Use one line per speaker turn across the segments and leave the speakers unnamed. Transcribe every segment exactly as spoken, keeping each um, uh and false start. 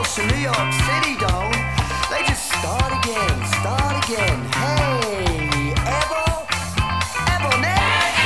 gals from New York City don't. They just start again, start again. Hey, Evo, Evonet.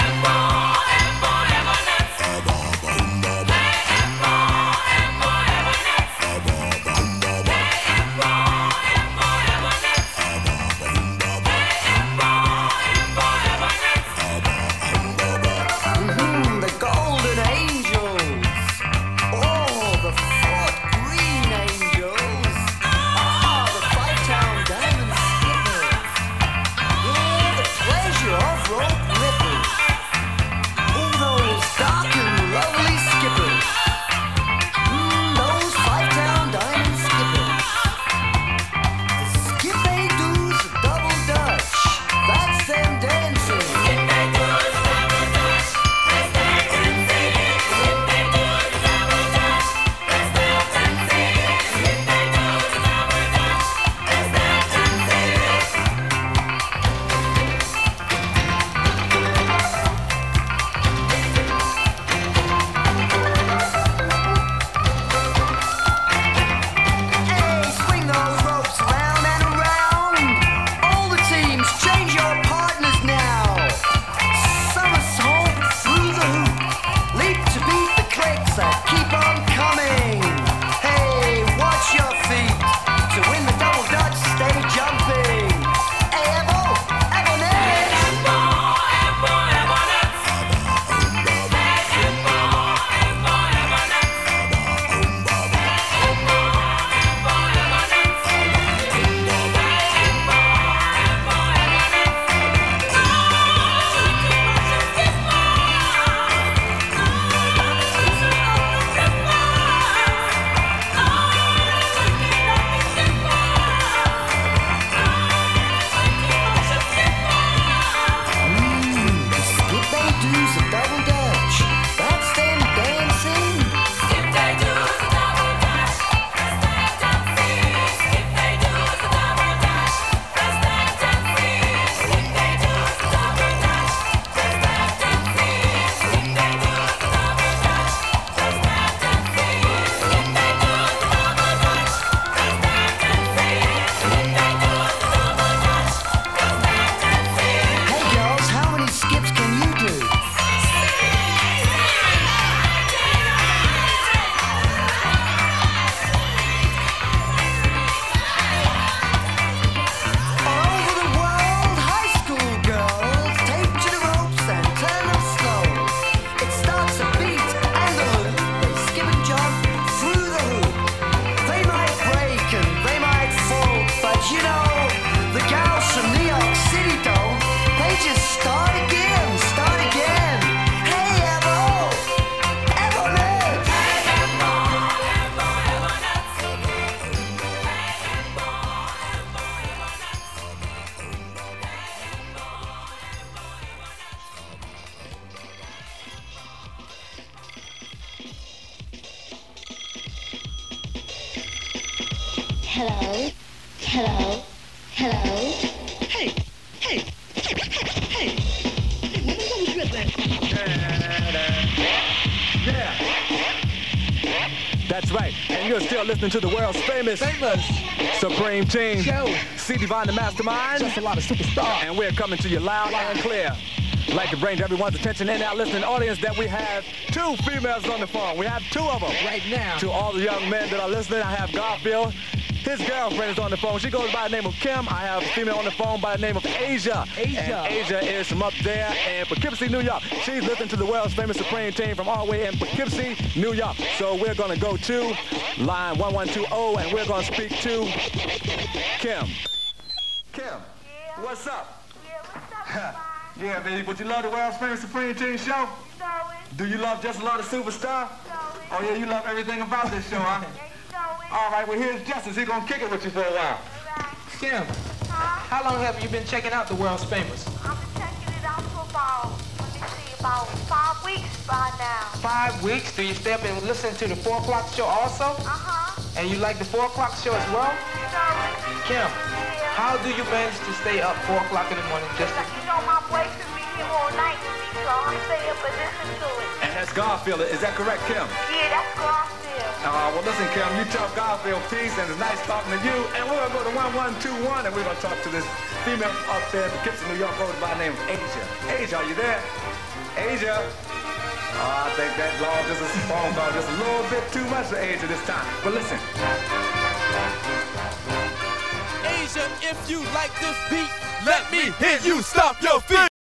Hello? Hello? Hello?
Hey! Hey! Hey! Hey, what was you at that?
Yeah! That's right, and you're still listening to the world's famous,
Famous!
Supreme Team
Show!
C Divine the Mastermind,
Just a lot of superstars.
and we're coming to you loud and clear. I'd like to bring to everyone's attention in our listening audience that we have two females on the phone. We have two of them.
Right now.
To all the young men that are listening, I have Garfield. His girlfriend is on the phone. She goes by the name of Kim. I have a female on the phone by the name of Asia.
Asia.
And Asia is from up there in Poughkeepsie, New York. She's listening to the world's famous Supreme Team from all the way in Poughkeepsie, New York. So we're going to go to line one one two zero, and we're going to speak to Kim. Kim,
Yeah.
what's up?
Yeah, what's up,
Yeah, baby, but you love the world's famous Supreme Team show?
Know it,
Do you love Just Love the Superstar?
know it.
Oh, yeah, you love everything about this show, huh?
Yeah, you know it.
All right, well, here's Justice. He's going to kick it with you for a while.
Right.
Kim,
Huh?
how long have you been checking out the world's famous?
I've been checking it out for about, let me see, about five weeks by now.
Five weeks. Do you stay up and listen to the four o'clock show also?
Uh-huh.
And you like the four o'clock show as well?
You know it.
Kim,
Yeah.
how do you manage to stay up four o'clock in the morning just to...
Like, you know, my boyfriend be here all night with me, so I stay up and listen to it.
And that's Garfield. Is that correct, Kim?
Yeah, that's Garfield.
Uh, well, listen, Kim, you tell Garfield peace, and it's nice talking to you. And we're going to go to one one two one, and we're going to talk to this female up there in Poughkeepsie, New York, goes by the name of Asia. Asia, are you there? Asia? Oh, I think that long distance phone call just a little bit too much for Asia this time. But listen.
Asia, if you like this beat, let me hear you stomp your feet.